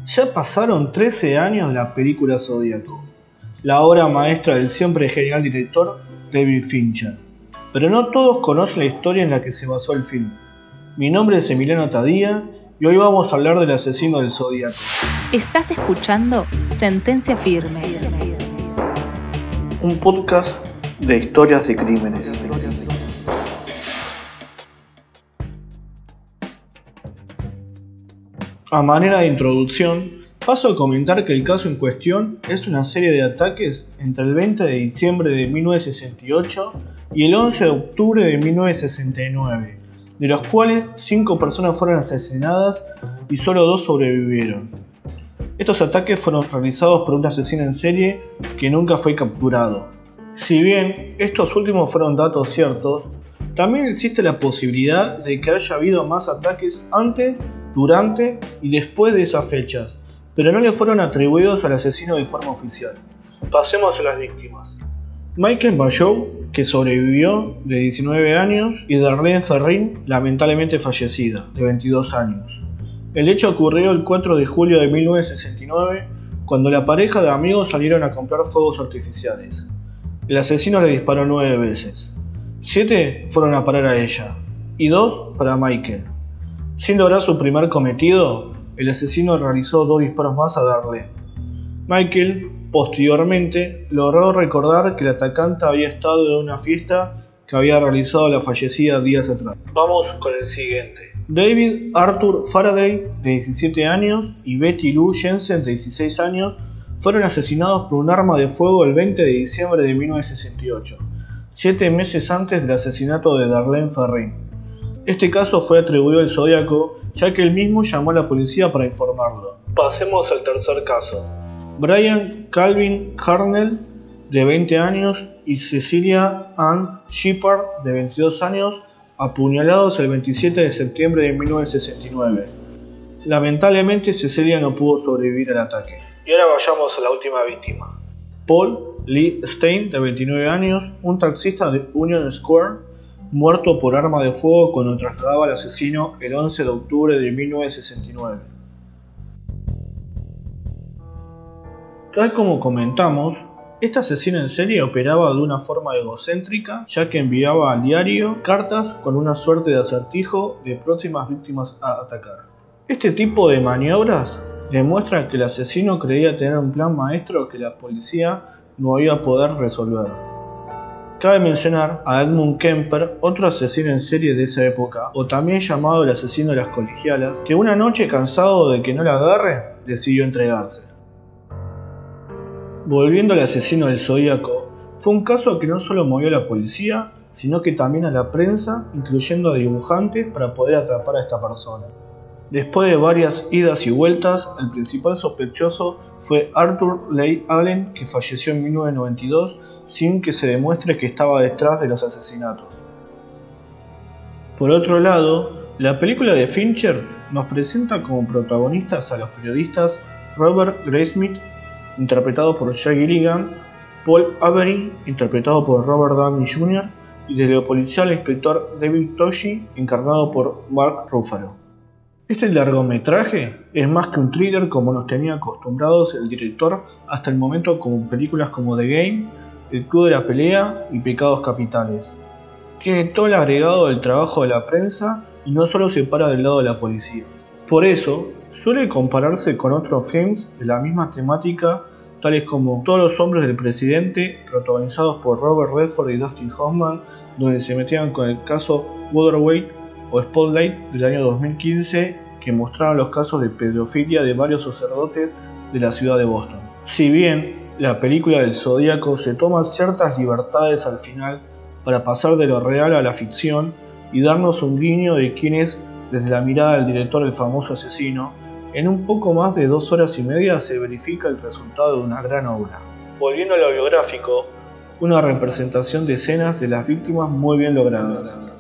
Ya pasaron 13 años de la película Zodíaco, la obra maestra del siempre genial director David Fincher. Pero no todos conocen la historia en la que se basó el film. Mi nombre es Emiliano Tadía y hoy vamos a hablar del asesino del Zodíaco. Estás escuchando Sentencia Firme, un podcast de historias de crímenes. A manera de introducción, paso a comentar que el caso en cuestión es una serie de ataques entre el 20 de diciembre de 1968 y el 11 de octubre de 1969, de los cuales 5 personas fueron asesinadas y solo 2 sobrevivieron. Estos ataques fueron realizados por un asesino en serie que nunca fue capturado. Si bien estos últimos fueron datos ciertos, también existe la posibilidad de que haya habido más ataques antes, durante y después de esas fechas, pero no le fueron atribuidos al asesino de forma oficial. Pasemos a las víctimas. Michael Ballou, que sobrevivió, de 19 años, y Darlene Ferrin, lamentablemente fallecida, de 22 años. El hecho ocurrió el 4 de julio de 1969, cuando la pareja de amigos salieron a comprar fuegos artificiales. El asesino le disparó 9 veces. 7 fueron a parar a ella, y 2 para Michael. Sin lograr su primer cometido, el asesino realizó 2 disparos más a Darlene. Michael, posteriormente, logró recordar que el atacante había estado en una fiesta que había realizado la fallecida días atrás. Vamos con el siguiente. David Arthur Faraday, de 17 años, y Betty Lou Jensen, de 16 años, fueron asesinados por un arma de fuego el 20 de diciembre de 1968, 7 meses antes del asesinato de Darlene Ferrin. Este caso fue atribuido al Zodíaco, ya que él mismo llamó a la policía para informarlo. Pasemos al tercer caso. Brian Calvin Harnell, de 20 años, y Cecilia Ann Shepard, de 22 años, apuñalados el 27 de septiembre de 1969. Lamentablemente, Cecilia no pudo sobrevivir al ataque. Y ahora vayamos a la última víctima. Paul Lee Stein, de 29 años, un taxista de Union Square, muerto por arma de fuego cuando trasladaba al asesino el 11 de octubre de 1969. Tal como comentamos, este asesino en serie operaba de una forma egocéntrica, ya que enviaba al diario cartas con una suerte de acertijo de próximas víctimas a atacar. Este tipo de maniobras demuestran que el asesino creía tener un plan maestro que la policía no iba a poder resolver. Cabe mencionar a Edmund Kemper, otro asesino en serie de esa época, o también llamado el asesino de las colegialas, que una noche, cansado de que no la agarre, decidió entregarse. Volviendo al asesino del Zodíaco, fue un caso que no solo movió a la policía, sino que también a la prensa, incluyendo a dibujantes, para poder atrapar a esta persona. Después de varias idas y vueltas, el principal sospechoso fue Arthur Leigh Allen, que falleció en 1992 sin que se demuestre que estaba detrás de los asesinatos. Por otro lado, la película de Fincher nos presenta como protagonistas a los periodistas Robert Graysmith, interpretado por Jay Gilligan, Paul Avery, interpretado por Robert Downey Jr., y desde lo policial el inspector David Toschi, encarnado por Mark Ruffalo. Este largometraje es más que un thriller como nos tenía acostumbrados el director hasta el momento con películas como The Game, El Club de la Pelea y Pecados Capitales. Tiene todo el agregado del trabajo de la prensa y no solo se para del lado de la policía. Por eso, suele compararse con otros films de la misma temática, tales como Todos los hombres del presidente, protagonizados por Robert Redford y Dustin Hoffman, donde se metían con el caso Watergate, o Spotlight del año 2015, que mostraban los casos de pedofilia de varios sacerdotes de la ciudad de Boston. Si bien la película del Zodíaco se toma ciertas libertades al final para pasar de lo real a la ficción y darnos un guiño de quién es desde la mirada del director el famoso asesino, en un poco más de 2 horas y media se verifica el resultado de una gran obra. Volviendo a lo biográfico, una representación de escenas de las víctimas muy bien logradas.